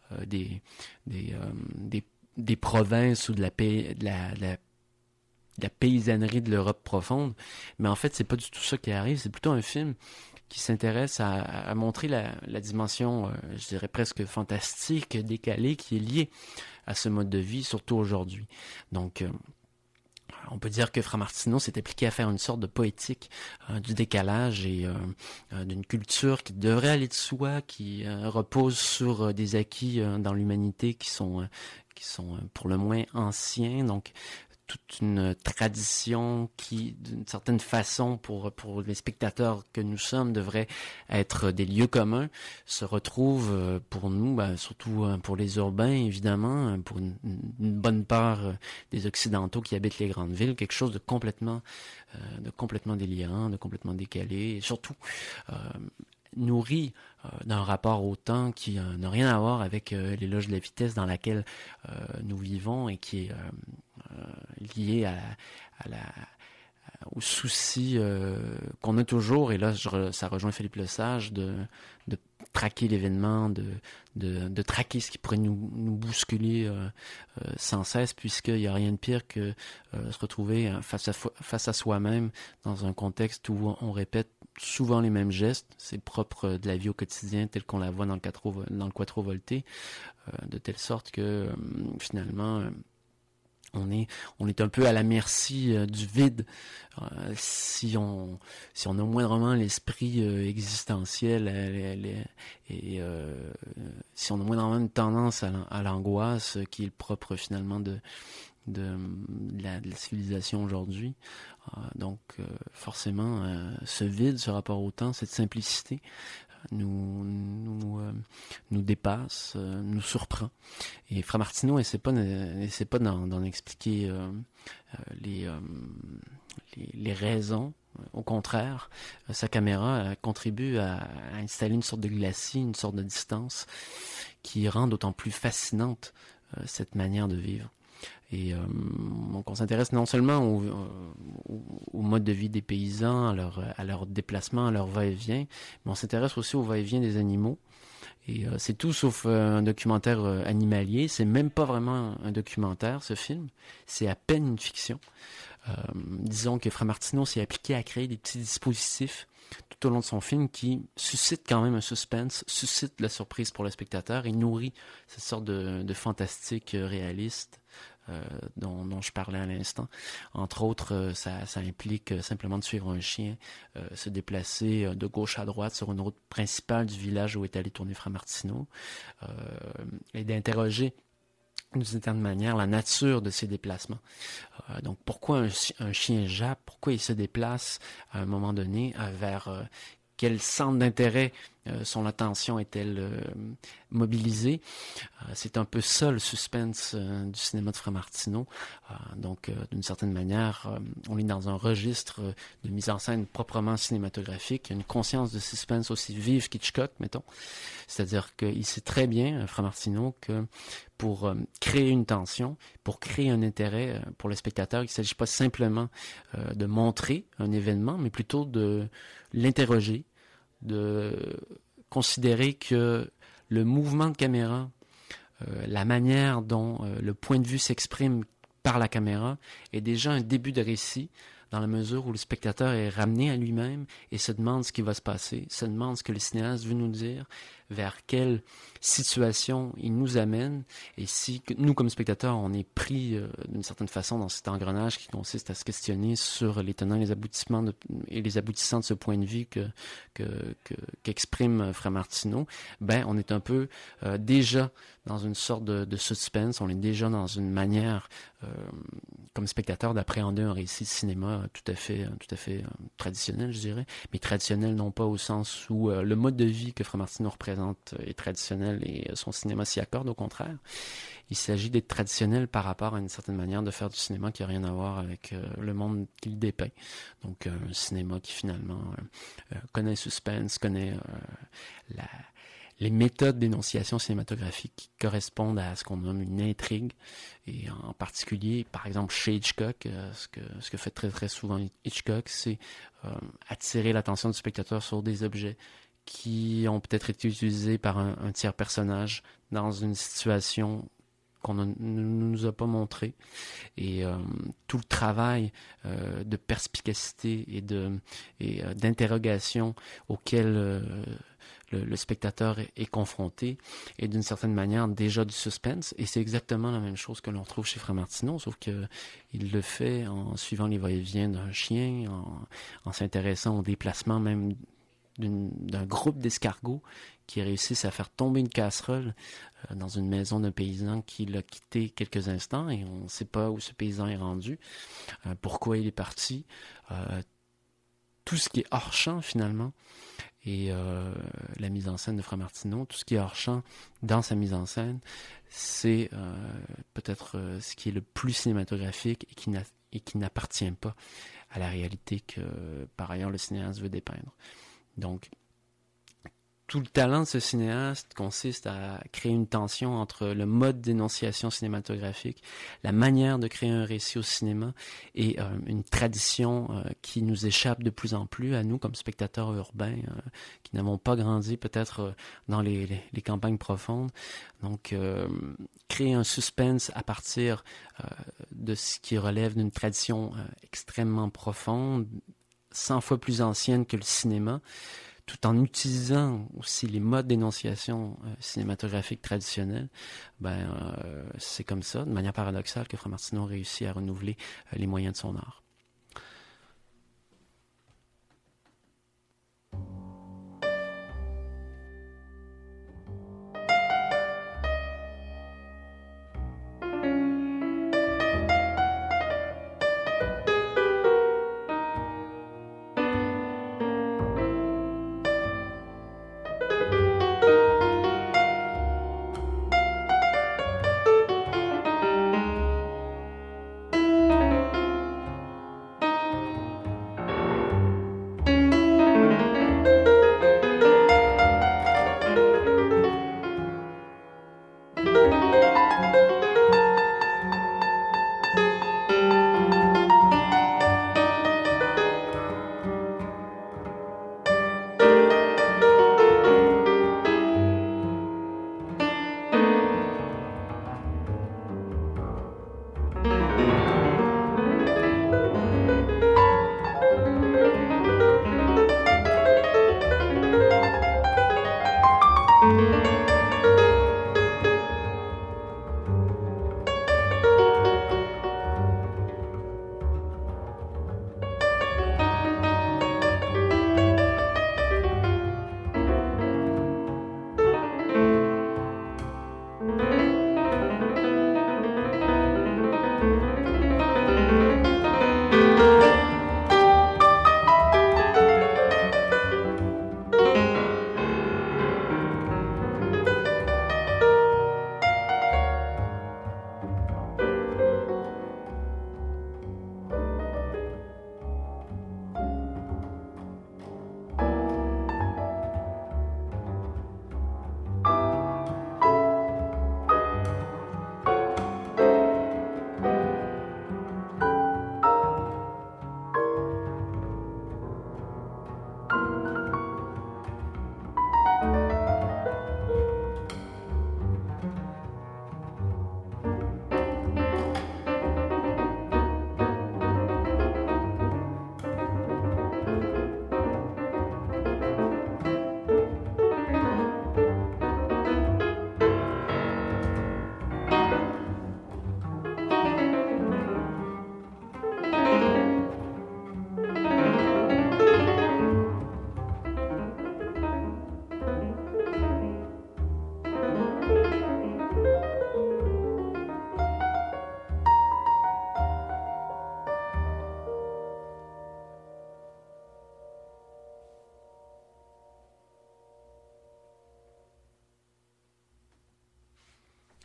des provinces ou de la paysannerie de l'Europe profonde. Mais en fait, c'est pas du tout ça qui arrive. C'est plutôt un film qui s'intéresse à montrer la dimension, je dirais presque fantastique, décalée, qui est liée à ce mode de vie, surtout aujourd'hui. Donc, on peut dire que Framartino s'est appliqué à faire une sorte de poétique du décalage et d'une culture qui devrait aller de soi, qui repose sur des acquis dans l'humanité qui sont pour le moins anciens. Donc toute une tradition qui, d'une certaine façon, pour les spectateurs que nous sommes, devrait être des lieux communs, se retrouve pour nous, surtout pour les urbains, évidemment, pour une bonne part des Occidentaux qui habitent les grandes villes, quelque chose de complètement délirant, de complètement décalé, et surtout nourri d'un rapport au temps qui n'a rien à voir avec l'éloge de la vitesse dans laquelle nous vivons, et qui est lié au souci qu'on a toujours, et là ça rejoint Philippe Lesage, de traquer l'événement, de traquer ce qui pourrait nous bousculer sans cesse, puisqu'il n'y a rien de pire que se retrouver face à soi-même dans un contexte où on répète souvent les mêmes gestes. C'est propre de la vie au quotidien telle qu'on la voit dans le Quattro Volte, de telle sorte que finalement on est un peu à la merci du vide, si on a moindrement l'esprit existentiel et si on a moindrement une tendance à l'angoisse, qui est le propre finalement de la civilisation aujourd'hui. Donc forcément, ce vide, ce rapport au temps, cette simplicité nous dépasse, nous surprend. Et Framartino essaie pas d'en expliquer les raisons, Au contraire, sa caméra contribue à installer une sorte de glacis, une sorte de distance qui rend d'autant plus fascinante cette manière de vivre. Et donc on s'intéresse non seulement au mode de vie des paysans, à leur déplacement, à leur va-et-vient, mais on s'intéresse aussi au va-et-vient des animaux. Et c'est tout sauf un documentaire animalier. C'est même pas vraiment un documentaire, ce film. C'est à peine une fiction. Disons que Fra Martino s'est appliqué à créer des petits dispositifs tout au long de son film qui suscitent quand même un suspense, suscitent la surprise pour le spectateur et nourrit cette sorte de fantastique réaliste dont je parlais à l'instant. Entre autres, ça implique simplement de suivre un chien, se déplacer de gauche à droite sur une route principale du village où est allé tourner Fra Martino, et d'interroger d'une certaine manière la nature de ces déplacements. Donc pourquoi un chien jappe, pourquoi il se déplace à un moment donné vers quel centre d'intérêt son attention est-elle mobilisée. C'est un peu ça le suspense du cinéma de Fra Martino. Donc d'une certaine manière, on est dans un registre de mise en scène proprement cinématographique. Il y a une conscience de suspense aussi vive qu'Hitchcock, mettons. C'est-à-dire qu'il sait très bien, Fra Martino, que pour créer une tension, pour créer un intérêt pour le spectateur, il ne s'agit pas simplement de montrer un événement, mais plutôt de l'interroger, de considérer que le mouvement de caméra, la manière dont le point de vue s'exprime par la caméra est déjà un début de récit dans la mesure où le spectateur est ramené à lui-même et se demande ce qui va se passer, se demande ce que le cinéaste veut nous dire, vers quelle situation il nous amène, et si nous, comme spectateurs, on est pris d'une certaine façon dans cet engrenage qui consiste à se questionner sur les tenants et les aboutissants de ce point de vue qu'exprime Fra Martino, ben on est un peu déjà dans une sorte de suspense, on est déjà dans une manière, comme spectateur, d'appréhender un récit de cinéma tout à fait traditionnel, je dirais, mais traditionnel non pas au sens où le mode de vie que Fra Martino représente est traditionnel et son cinéma s'y accorde, au contraire. Il s'agit d'être traditionnel par rapport à une certaine manière de faire du cinéma qui n'a rien à voir avec le monde qu'il dépeint. Donc un cinéma qui finalement connaît le suspense, connaît les méthodes d'énonciation cinématographique qui correspondent à ce qu'on nomme une intrigue, et en particulier, par exemple, chez Hitchcock, ce que fait très très souvent Hitchcock, c'est attirer l'attention du spectateur sur des objets qui ont peut-être été utilisés par un tiers personnage dans une situation qu'on ne nous a pas montré. Et tout le travail de perspicacité et d'interrogation auquel le spectateur est confronté est d'une certaine manière déjà du suspense, et c'est exactement la même chose que l'on retrouve chez Fra Martino, sauf que il le fait en suivant les va-et-vient d'un chien, en s'intéressant au déplacement même d'un groupe d'escargots qui réussissent à faire tomber une casserole dans une maison d'un paysan qui l'a quitté quelques instants, et on ne sait pas où ce paysan est rendu, pourquoi il est parti, tout ce qui est hors champ finalement. Et la mise en scène de Fra Martino, tout ce qui est hors champ dans sa mise en scène, c'est peut-être ce qui est le plus cinématographique et qui n'appartient pas à la réalité que par ailleurs le cinéaste veut dépeindre. Donc, tout le talent de ce cinéaste consiste à créer une tension entre le mode d'énonciation cinématographique, la manière de créer un récit au cinéma, et une tradition qui nous échappe de plus en plus à nous comme spectateurs urbains qui n'avons pas grandi peut-être dans les campagnes profondes. Donc, créer un suspense à partir de ce qui relève d'une tradition extrêmement profonde, 100 fois plus ancienne que le cinéma, tout en utilisant aussi les modes d'énonciation cinématographique traditionnels, c'est comme ça, de manière paradoxale, que Fra Martino réussit à renouveler les moyens de son art.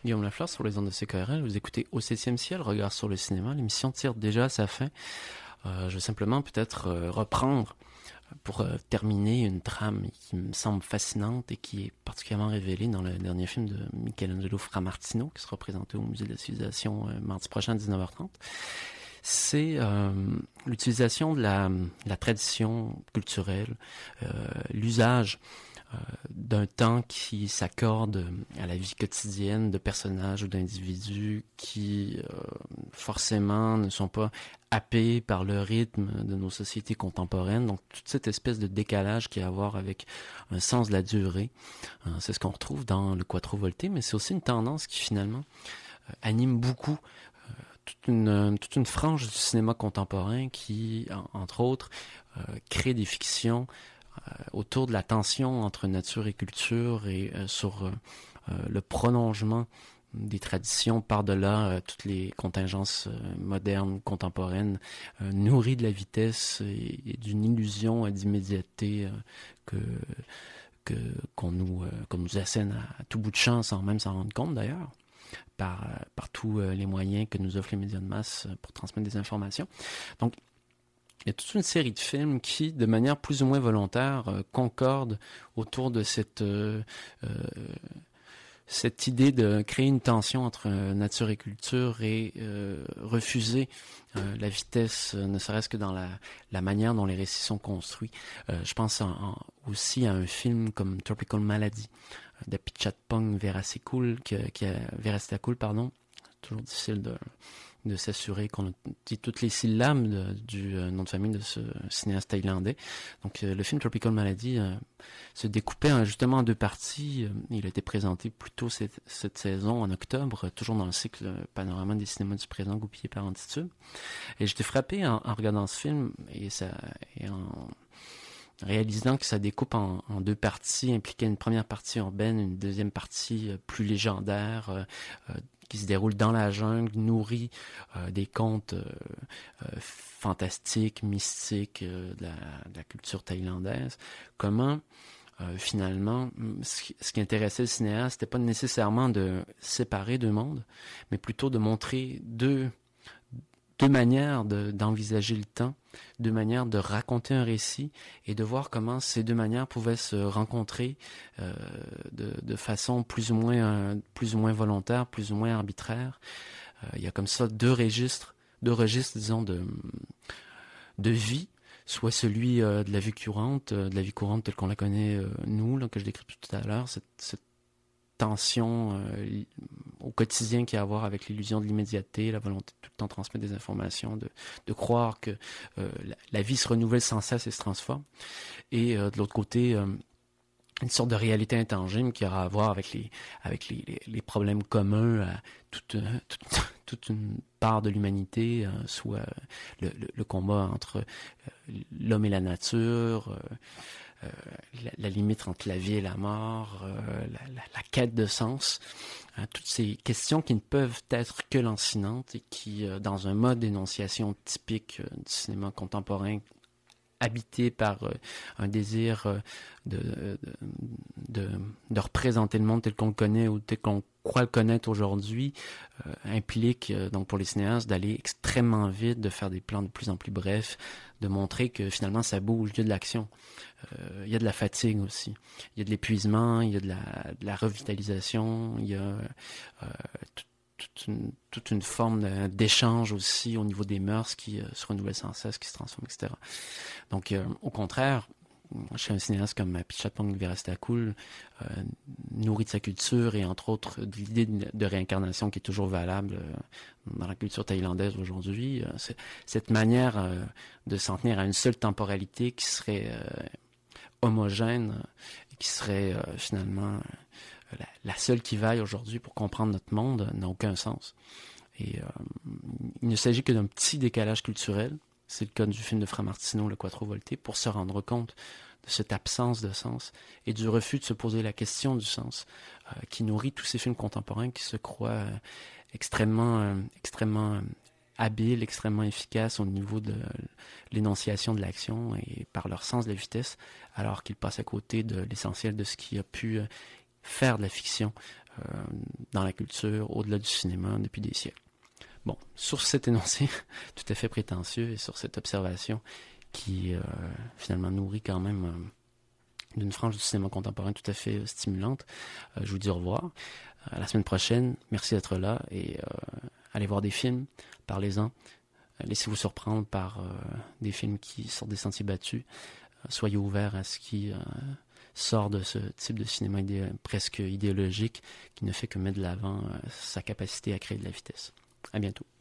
Guillaume Lafleur sur les ondes de CKRL. Vous écoutez Au 7e ciel, regard sur le cinéma. L'émission tire déjà à sa fin. Je vais simplement peut-être reprendre pour terminer une trame qui me semble fascinante et qui est particulièrement révélée dans le dernier film de Michelangelo Framartino qui sera présenté au Musée de la Civilisation mardi prochain à 19h30. C'est l'utilisation de la tradition culturelle, l'usage d'un temps qui s'accorde à la vie quotidienne de personnages ou d'individus qui forcément ne sont pas happés par le rythme de nos sociétés contemporaines. Donc toute cette espèce de décalage qui a à voir avec un sens de la durée, c'est ce qu'on retrouve dans le Quattro Voltae, mais c'est aussi une tendance qui finalement anime beaucoup toute une frange du cinéma contemporain qui, entre autres, crée des fictions autour de la tension entre nature et culture et sur le prolongement des traditions par-delà toutes les contingences modernes, contemporaines, nourries de la vitesse et d'une illusion d'immédiateté qu'on nous assène à tout bout de champ sans même s'en rendre compte d'ailleurs. Par tous les moyens que nous offrent les médias de masse pour transmettre des informations. Donc, il y a toute une série de films qui, de manière plus ou moins volontaire, concordent autour de cette idée de créer une tension entre nature et culture et refuser la vitesse, ne serait-ce que dans la manière dont les récits sont construits. Je pense aussi à un film comme Tropical Malady de Pichatpong Veerasakool, toujours difficile de s'assurer qu'on dit toutes les syllabes du nom de famille de ce cinéaste thaïlandais. Donc le film Tropical Malady se découpait justement en deux parties. Il a été présenté plus tôt cette saison, en octobre, toujours dans le cycle Panorama des cinémas du présent goupillé par Antitude. Et j'étais frappé en regardant ce film et en réalisant que ça découpe en deux parties, impliquait une première partie urbaine, une deuxième partie plus légendaire, qui se déroule dans la jungle, nourrie des contes fantastiques, mystiques de la culture thaïlandaise. Comment, finalement, ce qui intéressait le cinéaste, c'était pas nécessairement de séparer deux mondes, mais plutôt de montrer deux manières d'envisager le temps, deux manières de raconter un récit et de voir comment ces deux manières pouvaient se rencontrer de façon plus ou moins volontaire, plus ou moins arbitraire. Il y a comme ça deux registres, disons, de vie, soit celui de la vie courante, telle qu'on la connaît nous, là, que je décris tout à l'heure, cette tension au quotidien qu'il y a à voir avec l'illusion de l'immédiateté, la volonté de tout le temps transmettre des informations, de croire que la vie se renouvelle sans cesse et se transforme. Et de l'autre côté, une sorte de réalité intangible qui aura à voir avec les problèmes communs à toute une part de l'humanité, soit le combat entre l'homme et la nature, la limite entre la vie et la mort, la quête de sens, toutes ces questions qui ne peuvent être que lancinantes et qui, dans un mode d'énonciation typique du cinéma contemporain, habité par un désir de représenter le monde tel qu'on le connaît ou tel qu'on croit le connaître aujourd'hui, implique donc pour les cinéastes d'aller extrêmement vite, de faire des plans de plus en plus brefs, de montrer que finalement ça bouge, il y a de l'action, il y a de la fatigue aussi, il y a de l'épuisement, il y a de la revitalisation, il y a toute une forme d'échange aussi au niveau des mœurs qui se renouvellent sans cesse, qui se transforment, etc. Donc, au contraire, chez un cinéaste comme Pichatpong Veerasakool, nourri de sa culture et entre autres de l'idée de réincarnation qui est toujours valable dans la culture thaïlandaise aujourd'hui, cette manière de s'en tenir à une seule temporalité qui serait homogène, qui serait finalement la seule qui vaille aujourd'hui pour comprendre notre monde, n'a aucun sens. Et il ne s'agit que d'un petit décalage culturel, c'est le cas du film de Framartino, le Quattro Voltae, pour se rendre compte de cette absence de sens et du refus de se poser la question du sens qui nourrit tous ces films contemporains qui se croient extrêmement habiles, extrêmement efficaces au niveau de l'énonciation de l'action et par leur sens de la vitesse, alors qu'ils passent à côté de l'essentiel de ce qui a pu faire de la fiction dans la culture, au-delà du cinéma, depuis des siècles. Bon, sur cet énoncé tout à fait prétentieux et sur cette observation qui finalement nourrit quand même d'une frange du cinéma contemporain tout à fait stimulante, je vous dis au revoir. À la semaine prochaine, merci d'être là et allez voir des films, parlez-en, laissez-vous surprendre par des films qui sortent des sentiers battus, soyez ouverts à ce qui sort de ce type de cinéma presque idéologique qui ne fait que mettre de l'avant sa capacité à créer de la vitesse. À bientôt.